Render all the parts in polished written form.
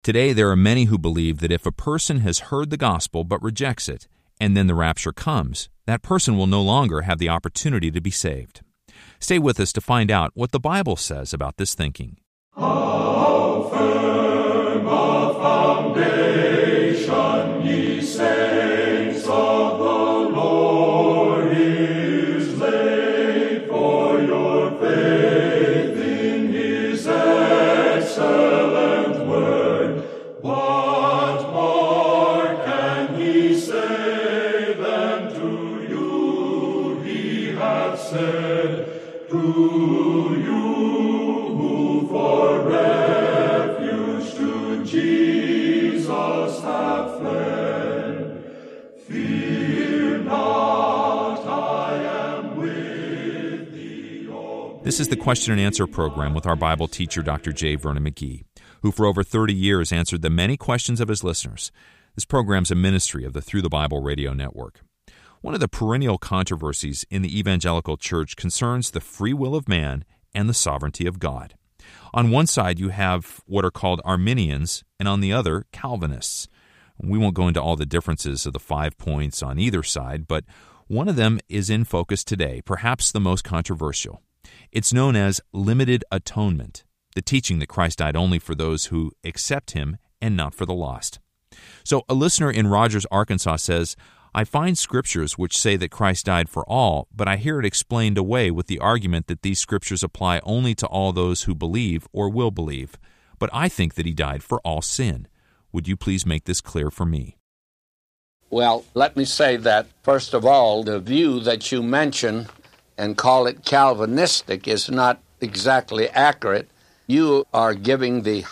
Today, there are many who believe that if a person has heard the gospel but rejects it, and then the rapture comes, that person will no longer have the opportunity to be saved. Stay with us to find out what the Bible says about this thinking. How firm a foundation, ye saints of the Lord, is laid for your faith in His excellent word. What more can He say than to you He hath said, to you who for refuge to Jesus have fled? Fear not, I am with thee. This is the question and answer program with our Bible teacher, Dr. J. Vernon McGee, who for over 30 years answered the many questions of his listeners. This program is a ministry of the Through the Bible radio network. One of the perennial controversies in the evangelical church concerns the free will of man and the sovereignty of God. On one side, you have what are called Arminians, and on the other, Calvinists. We won't go into all the differences of the 5 points on either side, but one of them is in focus today, perhaps the most controversial. It's known as limited atonement, the teaching that Christ died only for those who accept Him and not for the lost. So a listener in Rogers, Arkansas says, I find scriptures which say that Christ died for all, but I hear it explained away with the argument that these scriptures apply only to all those who believe or will believe. But I think that He died for all sin. Would you please make this clear for me? Well, let me say that, first of all, the view that you mention and call it Calvinistic is not exactly accurate. You are giving the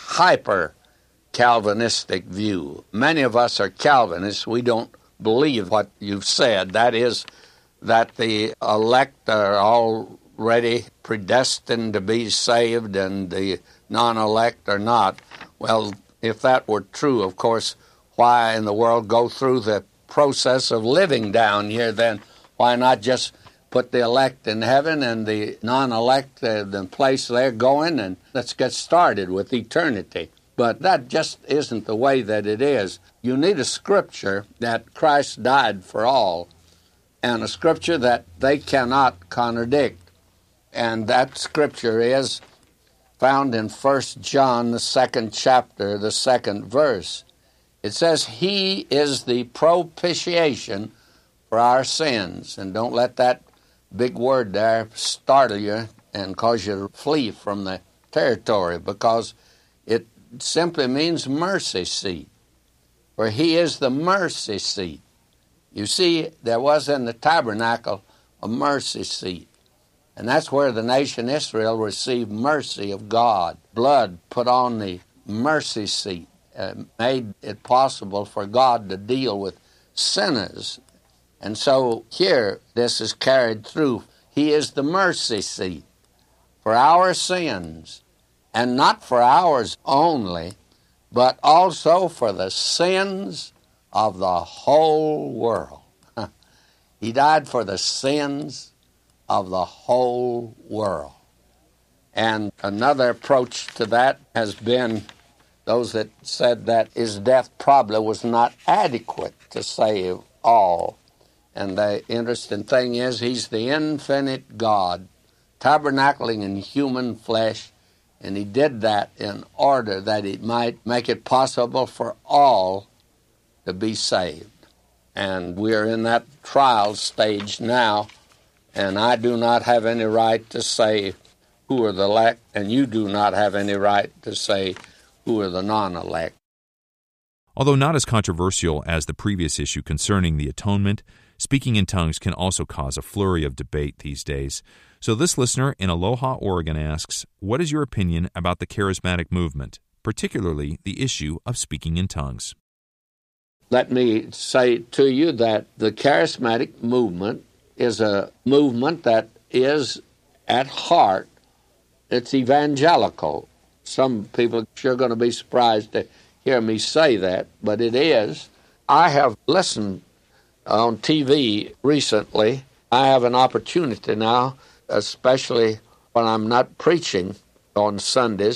hyper-Calvinistic view. Many of us are Calvinists. We don't believe what you've said. That is, that the elect are already predestined to be saved and the non-elect are not. Well, if that were true, of course, why in the world go through the process of living down here then? Why not just put the elect in heaven and the non-elect in the place they're going, and let's get started with eternity? But that just isn't the way that it is. You need a scripture that Christ died for all, and a scripture that they cannot contradict. And that scripture is found in 1 John, the 2nd chapter, the 2nd verse. It says, He is the propitiation for our sins. And don't let that big word there startle you and cause you to flee from the territory, because it simply means mercy seat. For He is the mercy seat. You see, there was in the tabernacle a mercy seat. And that's where the nation Israel received mercy of God. Blood put on the mercy seat, made it possible for God to deal with sinners. And so here, this is carried through. He is the mercy seat for our sins, and not for ours only, but also for the sins of the whole world. He died for the sins of the whole world. And another approach to that has been those that said that His death probably was not adequate to save all. And the interesting thing is, He's the infinite God, tabernacling in human flesh, and He did that in order that He might make it possible for all to be saved. And we're in that trial stage now, and I do not have any right to say who are the elect, and you do not have any right to say who are the non-elect. Although not as controversial as the previous issue concerning the atonement, speaking in tongues can also cause a flurry of debate these days. So this listener in Aloha, Oregon asks, what is your opinion about the charismatic movement, particularly the issue of speaking in tongues? Let me say to you that the charismatic movement is a movement that is, at heart, it's evangelical. Some people are sure going to be surprised to hear me say that, but it is. I have listened on TV recently. I have an opportunity now, especially when I'm not preaching on Sundays,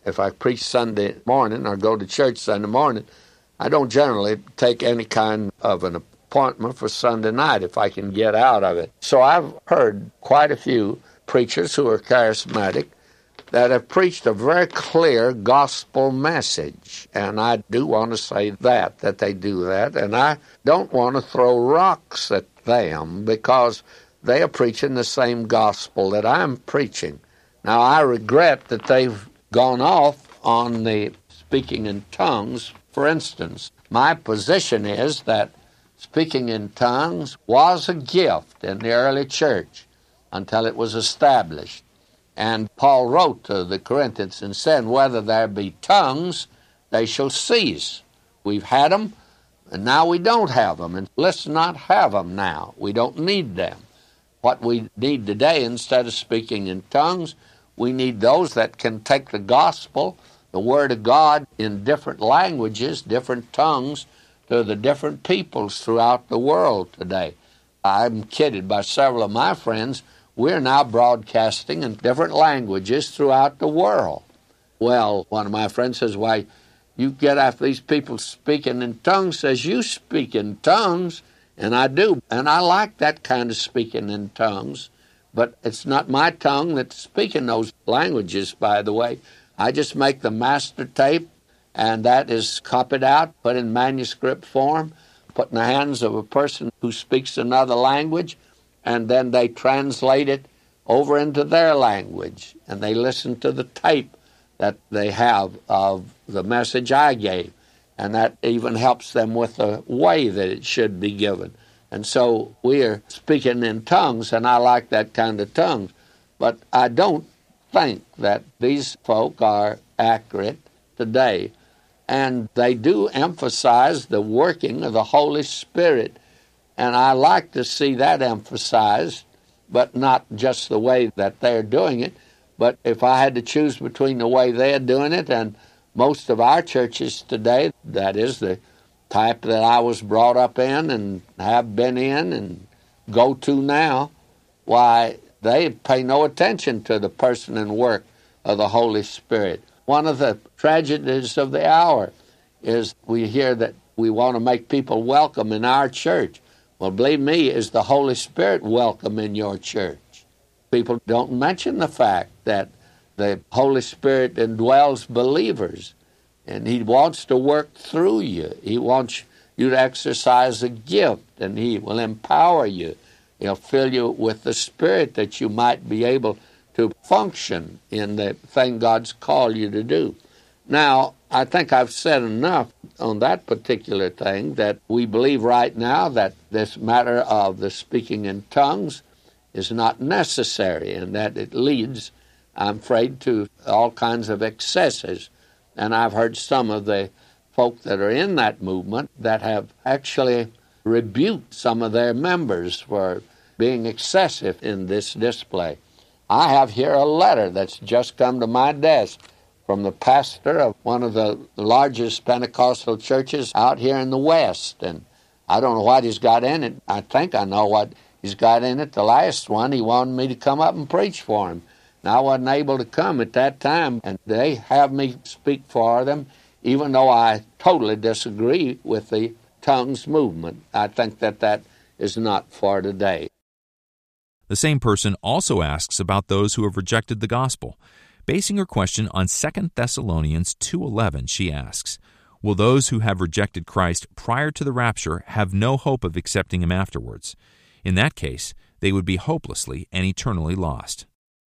If I preach Sunday morning or go to church Sunday morning, I don't generally take any kind of an appointment for Sunday night if I can get out of it. So I've heard quite a few preachers who are charismatic that have preached a very clear gospel message. And I do want to say that they do that. And I don't want to throw rocks at them because they are preaching the same gospel that I'm preaching. Now, I regret that they've gone off on the speaking in tongues. For instance, my position is that speaking in tongues was a gift in the early church until it was established. And Paul wrote to the Corinthians and said, whether there be tongues, they shall cease. We've had them, and now we don't have them. And let's not have them now. We don't need them. What we need today, instead of speaking in tongues, we need those that can take the gospel, the Word of God, in different languages, different tongues, to the different peoples throughout the world today. I'm kidded by several of my friends. We're now broadcasting in different languages throughout the world. Well, one of my friends says, why, you get after these people speaking in tongues, says, you speak in tongues, and I do. And I like that kind of speaking in tongues. But it's not my tongue that's speaking those languages, by the way. I just make the master tape, and that is copied out, put in manuscript form, put in the hands of a person who speaks another language, and then they translate it over into their language, and they listen to the tape that they have of the message I gave, and that even helps them with the way that it should be given. And so we are speaking in tongues, and I like that kind of tongues. But I don't think that these folk are accurate today. And they do emphasize the working of the Holy Spirit. And I like to see that emphasized, but not just the way that they're doing it. But if I had to choose between the way they're doing it and most of our churches today, that is the type that I was brought up in and have been in and go to now, why, they pay no attention to the person and work of the Holy Spirit. One of the tragedies of the hour is we hear that we want to make people welcome in our church. Well, believe me, is the Holy Spirit welcome in your church? People don't mention the fact that the Holy Spirit indwells believers, and He wants to work through you. He wants you to exercise a gift, and He will empower you. He'll fill you with the Spirit that you might be able to function in the thing God's called you to do. Now, I think I've said enough on that particular thing, that we believe right now that this matter of the speaking in tongues is not necessary, and that it leads, I'm afraid, to all kinds of excesses. And I've heard some of the folk that are in that movement that have actually rebuked some of their members for being excessive in this display. I have here a letter that's just come to my desk from the pastor of one of the largest Pentecostal churches out here in the West. And I don't know what he's got in it. I think I know what he's got in it. The last one, he wanted me to come up and preach for him. Now, I wasn't able to come at that time, and they have me speak for them, even though I totally disagree with the tongues movement. I think that that is not for today. The same person also asks about those who have rejected the gospel. Basing her question on 2 Thessalonians 2:11, she asks, will those who have rejected Christ prior to the rapture have no hope of accepting Him afterwards? In that case, they would be hopelessly and eternally lost.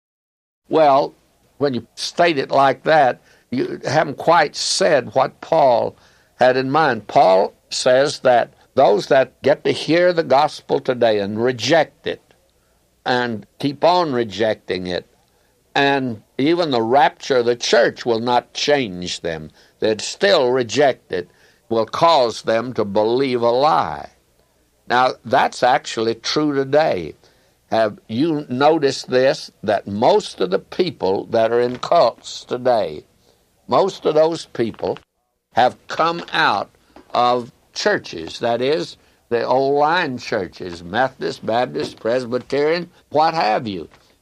Well, when you state it like that, you haven't quite said what Paul had in mind. Paul says that those that get to hear the gospel today and reject it and keep on rejecting it, and even the rapture of the church will not change them. They'd still reject it, will cause them to believe a lie. Now, that's actually true today. Have you noticed this, that most of the people that are in cults today, most of those people have come out of churches, that is, the old line churches, Methodist, Baptist, Presbyterian, what have you.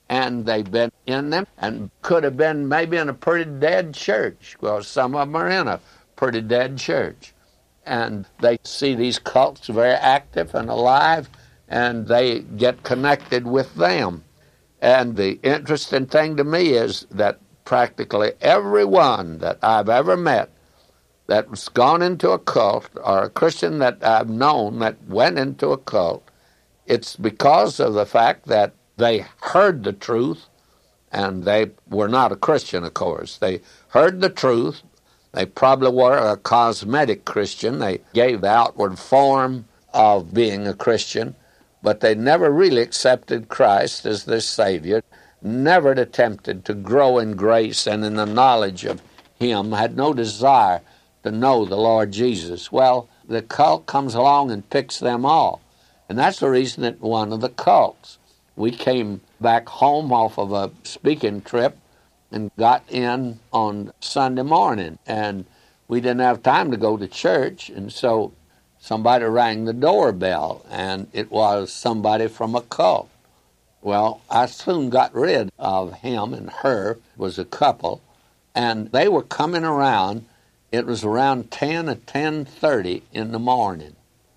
and they've been in them and could have been maybe in a pretty dead church. Well, some of them are in a pretty dead church. And they see these cults very active and alive, and they get connected with them. And the interesting thing to me is that practically everyone that I've ever met that's gone into a cult, or a Christian that I've known that went into a cult, it's because of the fact that they heard the truth, and they were not a Christian, of course. They heard the truth. They probably were a cosmetic Christian. They gave the outward form of being a Christian, but they never really accepted Christ as their Savior, never attempted to grow in grace and in the knowledge of Him, had no desire to know the Lord Jesus. Well, the cult comes along and picks them off. And that's the reason that one of the cults, we came back home off of a speaking trip and got in on Sunday morning, and we didn't have time to go to church, and so somebody rang the doorbell, and it was somebody from a cult. Well, I soon got rid of him and her. It was a couple, and they were coming around. It was around 10 or 10:30 in the morning.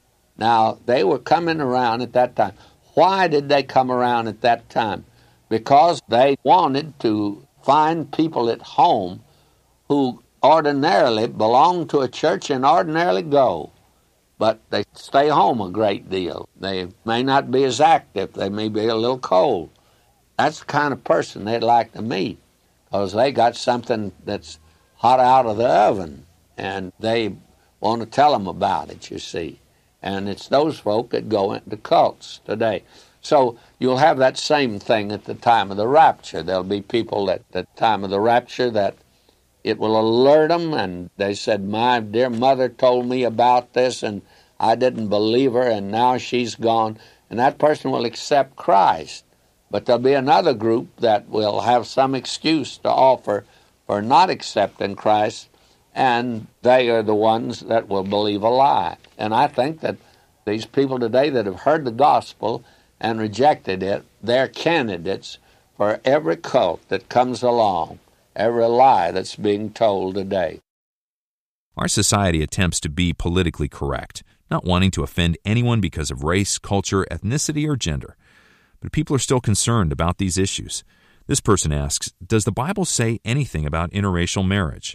Now, they were coming around at that time. Why did they come around at that time? Because they wanted to find people at home who ordinarily belong to a church and ordinarily go, but they stay home a great deal. They may not be as active. They may be a little cold. That's the kind of person they'd like to meet, because they got something that's hot out of the oven, and they want to tell them about it, you see. And it's those folk that go into cults today. So you'll have that same thing at the time of the rapture. There'll be people at the time of the rapture that it will alert them, and they said, my dear mother told me about this, and I didn't believe her, and now she's gone. And that person will accept Christ. But there'll be another group that will have some excuse to offer for not accepting Christ, and they are the ones that will believe a lie. And I think that these people today that have heard the gospel and rejected it, they're candidates for every cult that comes along, every lie that's being told today. Our society attempts to be politically correct, not wanting to offend anyone because of race, culture, ethnicity, or gender. But people are still concerned about these issues. This person asks, does the Bible say anything about interracial marriage?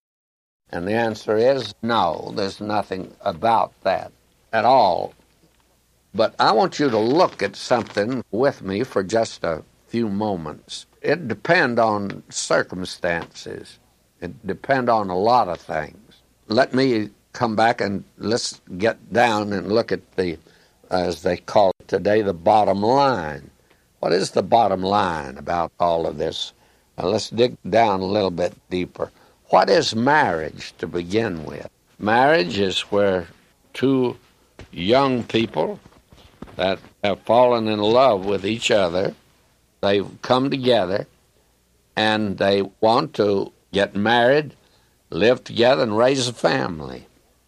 And the answer is no, there's nothing about that at all. But I want you to look at something with me for just a few moments. It depends on circumstances. It depends on a lot of things. Let me come back and let's get down and look at the, as they call it today, the bottom line. What is the bottom line about all of this? Let's dig down a little bit deeper. What is marriage to begin with? Marriage is where two young people that have fallen in love with each other, they've come together, and they want to get married, live together, and raise a family.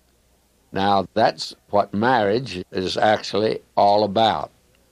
Now, that's what marriage is actually all about.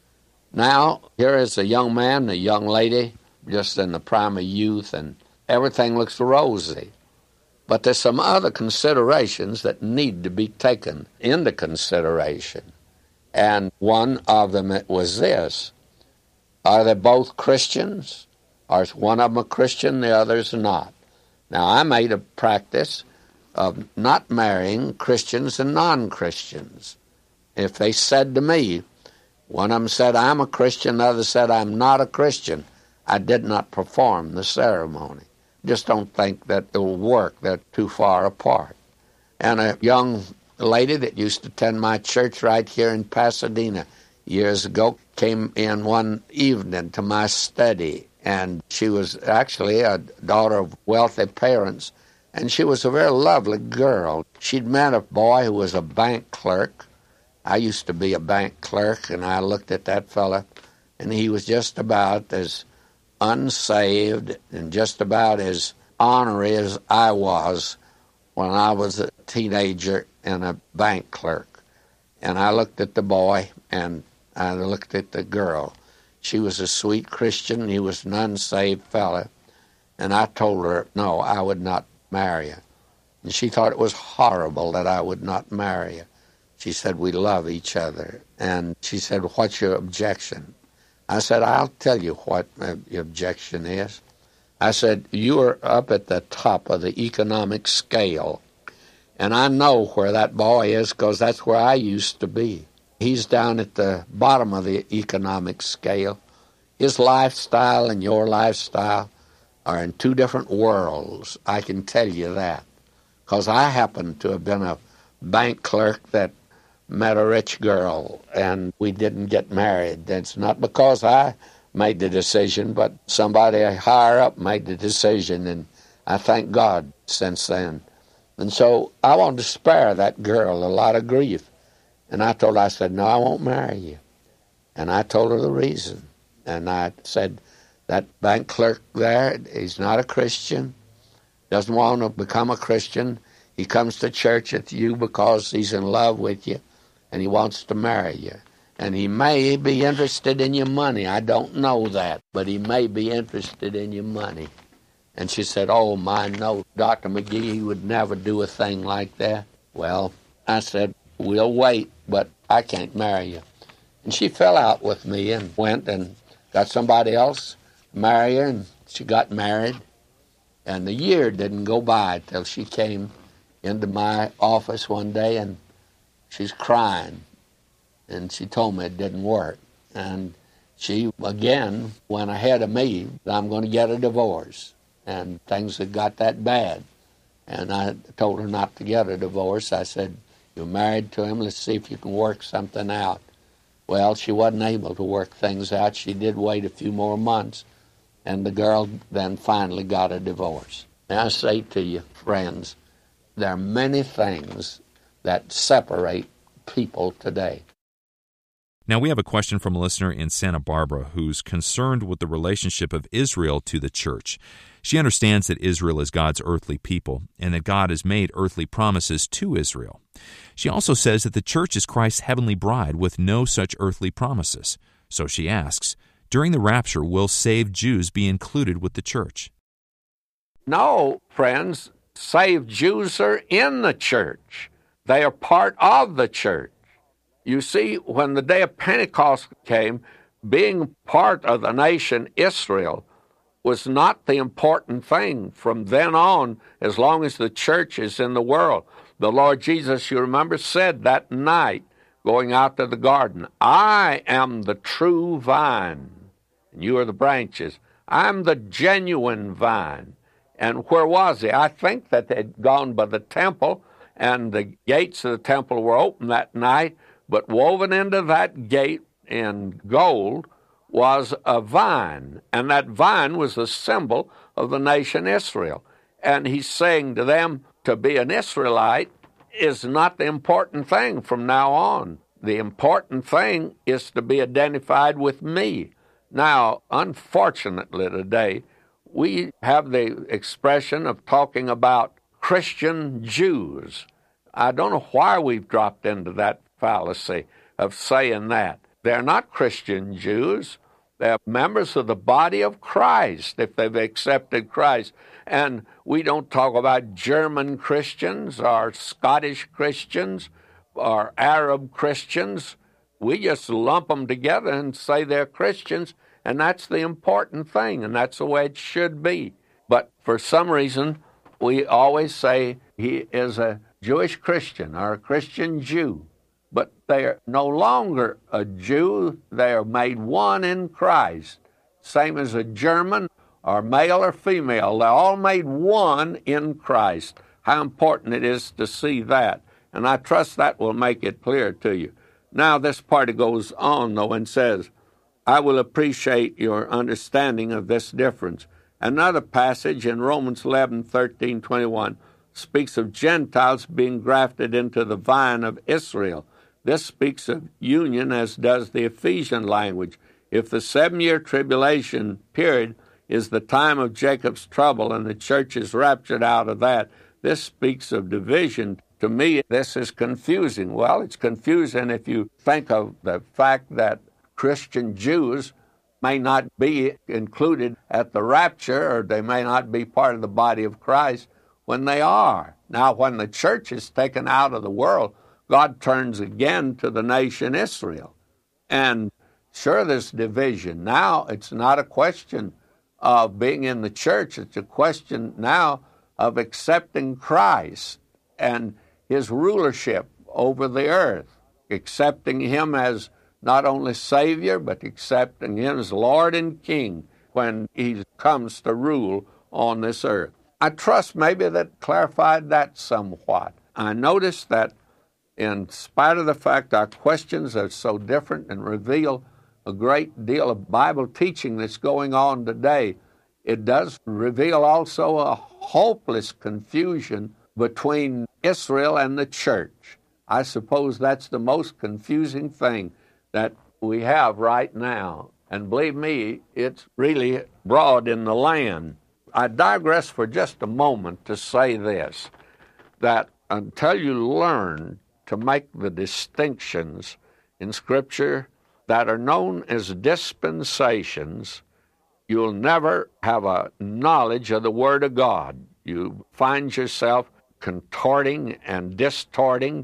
Now, here is a young man and a young lady, just in the prime of youth, and everything looks rosy. But there's some other considerations that need to be taken into consideration. And one of them was this. Are they both Christians? Or is one of them a Christian, the other's not? Now, I made a practice of not marrying Christians and non-Christians. If they said to me, one of them said, I'm a Christian, the other said, I'm not a Christian, I did not perform the ceremony. Just don't think that it will work. They're too far apart. And a young lady that used to attend my church right here in Pasadena years ago came in one evening to my study, and she was actually a daughter of wealthy parents, and she was a very lovely girl. She'd met a boy who was a bank clerk. I used to be a bank clerk, and I looked at that fella, and he was just about as unsaved and just about as ornery as I was when I was a teenager and a bank clerk. And I looked at the boy and I looked at the girl, She was a sweet Christian. He was an unsaved fellow. And I told her, no, I would not marry her. And she thought it was horrible that I would not marry her. She said, we love each other. And she said, what's your objection? I said, I'll tell you what my objection is. I said, you are up at the top of the economic scale. And I know where that boy is because that's where I used to be. He's down at the bottom of the economic scale. His lifestyle and your lifestyle are in two different worlds. I can tell you that. Because I happen to have been a bank clerk that met a rich girl, and we didn't get married. It's not because I made the decision, but somebody higher up made the decision, and I thank God since then. And so I wanted to spare that girl a lot of grief. And I told her, I said, no, I won't marry you. And I told her the reason. And I said, that bank clerk there, he's not a Christian, doesn't want to become a Christian. He comes to church with you because he's in love with you, and he wants to marry you. And he may be interested in your money. I don't know that, but he may be interested in your money. And she said, oh, my, no, Dr. McGee, he would never do a thing like that. Well, I said, we'll wait, but I can't marry you. And she fell out with me and went and got somebody else to marry her, and she got married. And the year didn't go by till she came into my office one day, and she's crying. And she told me it didn't work. And she, again, went ahead of me, I'm going to get a divorce. And things had got that bad. And I told her not to get a divorce. I said, you're married to him, let's see if you can work something out. Well, she wasn't able to work things out. She did wait a few more months, and the girl then finally got a divorce. Now I say to you, friends, there are many things that separate people today. Now we have a question from a listener in Santa Barbara who's concerned with the relationship of Israel to the church. She understands that Israel is God's earthly people and that God has made earthly promises to Israel. She also says that the church is Christ's heavenly bride with no such earthly promises. So she asks, during the rapture, will saved Jews be included with the church? No, friends, saved Jews are in the church. They are part of the church. You see, when the day of Pentecost came, being part of the nation Israel was not the important thing from then on, as long as the church is in the world. The Lord Jesus, you remember, said that night, going out to the garden, I am the true vine, and you are the branches. I'm the genuine vine. And where was he? I think that they'd gone by the temple, and the gates of the temple were open that night, but woven into that gate in gold was a vine, and that vine was a symbol of the nation Israel. And he's saying to them, to be an Israelite is not the important thing from now on. The important thing is to be identified with me. Now, unfortunately today, we have the expression of talking about Christian Jews. I don't know why we've dropped into that fallacy of saying that. They're not Christian Jews. They're members of the body of Christ if they've accepted Christ. And we don't talk about German Christians or Scottish Christians or Arab Christians. We just lump them together and say they're Christians, and that's the important thing, and that's the way it should be. But for some reason, we always say he is a Jewish Christian or a Christian Jew. But they are no longer a Jew. They are made one in Christ. Same as a German or male or female. They're all made one in Christ. How important it is to see that. And I trust that will make it clear to you. Now this part goes on, though, and says, I will appreciate your understanding of this difference. Another passage in Romans 11:13-21 speaks of Gentiles being grafted into the vine of Israel. This speaks of union, as does the Ephesian language. If the 7-year tribulation period is the time of Jacob's trouble and the church is raptured out of that, this speaks of division. To me, this is confusing. Well, it's confusing if you think of the fact that Christian Jews may not be included at the rapture, or they may not be part of the body of Christ when they are. Now, when the church is taken out of the world, God turns again to the nation Israel. And sure, there's division. Now, it's not a question of being in the church. It's a question now of accepting Christ and his rulership over the earth, accepting him as not only Savior, but accepting him as Lord and King when he comes to rule on this earth. I trust maybe that clarified that somewhat. I noticed that in spite of the fact our questions are so different and reveal a great deal of Bible teaching that's going on today, it does reveal also a hopeless confusion between Israel and the church. I suppose that's the most confusing thing that we have right now. And believe me, it's really broad in the land. I digress for just a moment to say this, that until you learn to make the distinctions in Scripture that are known as dispensations, you'll never have a knowledge of the Word of God. You find yourself contorting and distorting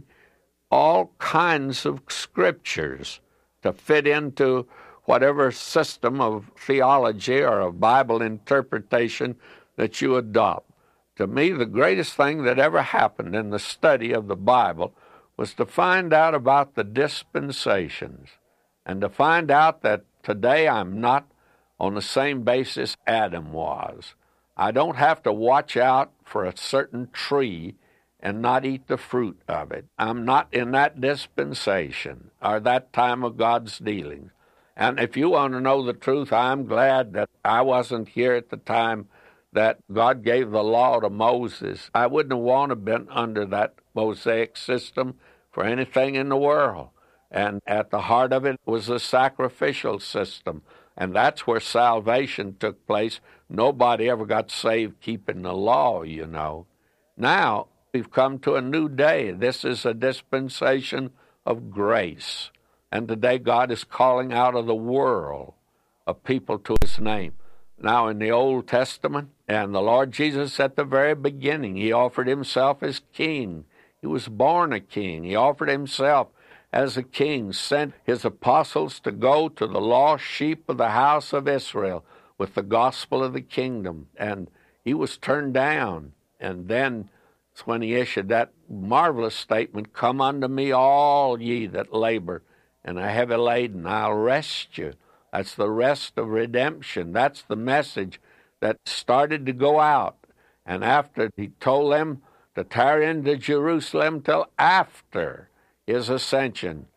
all kinds of Scriptures to fit into whatever system of theology or of Bible interpretation that you adopt. To me, the greatest thing that ever happened in the study of the Bible was to find out about the dispensations and to find out that today I'm not on the same basis Adam was. I don't have to watch out for a certain tree and not eat the fruit of it. I'm not in that dispensation or that time of God's dealings. And if you want to know the truth, I'm glad that I wasn't here at the time that God gave the law to Moses. I wouldn't have wanted to have been under that Mosaic system for anything in the world. And at the heart of it was the sacrificial system. And that's where salvation took place. Nobody ever got saved keeping the law, you know. Now, we've come to a new day. This is a dispensation of grace. And today God is calling out of the world a people to his name. Now in the Old Testament, and the Lord Jesus at the very beginning, he offered himself as king. He was born a king. He offered himself as a king, sent his apostles to go to the lost sheep of the house of Israel with the gospel of the kingdom. And he was turned down. And then it's when he issued that marvelous statement, "Come unto me, all ye that labor and are heavy laden, I'll rest you." That's the rest of redemption. That's the message that started to go out. And after he told them to tarry into Jerusalem till after his ascension,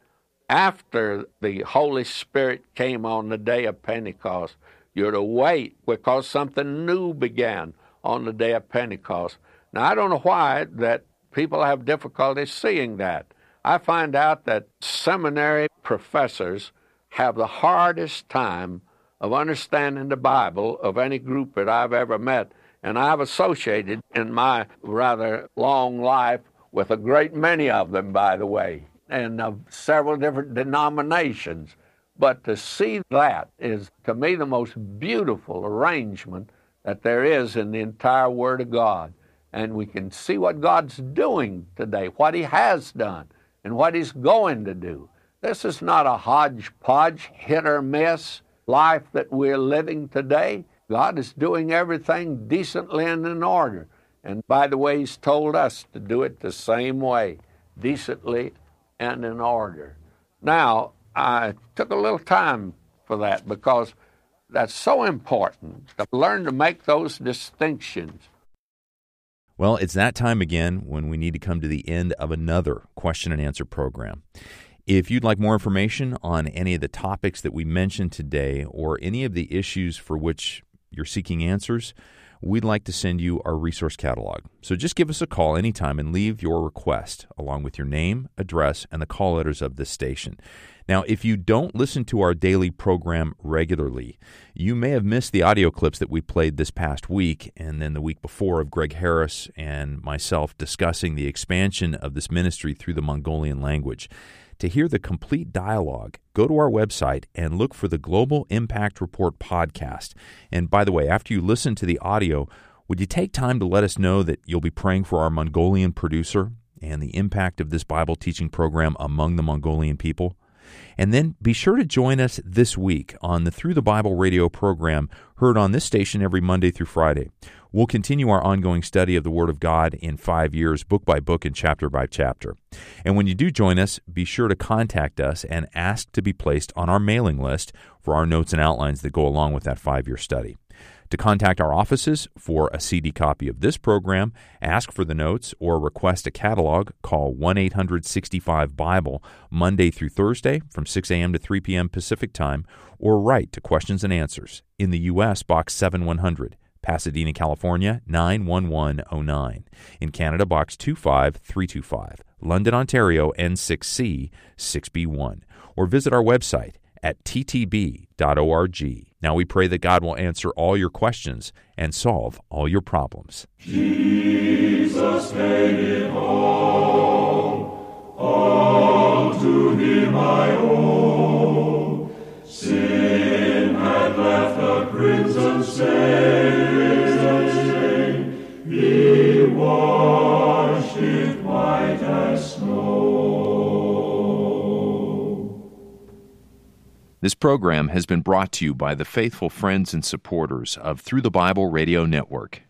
after the Holy Spirit came on the day of Pentecost, you're to wait because something new began on the day of Pentecost. Now, I don't know why that people have difficulty seeing that. I find out that seminary professors have the hardest time of understanding the Bible of any group that I've ever met. And I've associated in my rather long life with a great many of them, by the way, and of several different denominations. But to see that is, to me, the most beautiful arrangement that there is in the entire Word of God. And we can see what God's doing today, what he has done, and what he's going to do. This is not a hodgepodge, hit or miss life that we're living today. God is doing everything decently and in order. And by the way, he's told us to do it the same way, decently and in order. Now, I took a little time for that because that's so important to learn to make those distinctions. Well, it's that time again when we need to come to the end of another question and answer program. If you'd like more information on any of the topics that we mentioned today or any of the issues for which you're seeking answers, we'd like to send you our resource catalog. So just give us a call anytime and leave your request along with your name, address, and the call letters of this station. Now, if you don't listen to our daily program regularly, you may have missed the audio clips that we played this past week and then the week before of Greg Harris and myself discussing the expansion of this ministry through the Mongolian language. To hear the complete dialogue, go to our website and look for the Global Impact Report podcast. And by the way, after you listen to the audio, would you take time to let us know that you'll be praying for our Mongolian producer and the impact of this Bible teaching program among the Mongolian people? And then be sure to join us this week on the Through the Bible radio program, heard on this station every Monday through Friday. We'll continue our ongoing study of the Word of God in 5 years, book by book and chapter by chapter. And when you do join us, be sure to contact us and ask to be placed on our mailing list for our notes and outlines that go along with that 5-year study. To contact our offices for a CD copy of this program, ask for the notes, or request a catalog, call 1-800-65-BIBLE Monday through Thursday from 6 a.m. to 3 p.m. Pacific Time, or write to Questions and Answers, in the U.S., Box 7100, Pasadena, California, 91109. In Canada, Box 25325, London, Ontario, N6C 6B1. Or visit our website at ttb.org. Now we pray that God will answer all your questions and solve all your problems. Jesus paid it all to Him I owe. Sin had left a crimson stain, He washed it white as snow. This program has been brought to you by the faithful friends and supporters of Through the Bible Radio Network.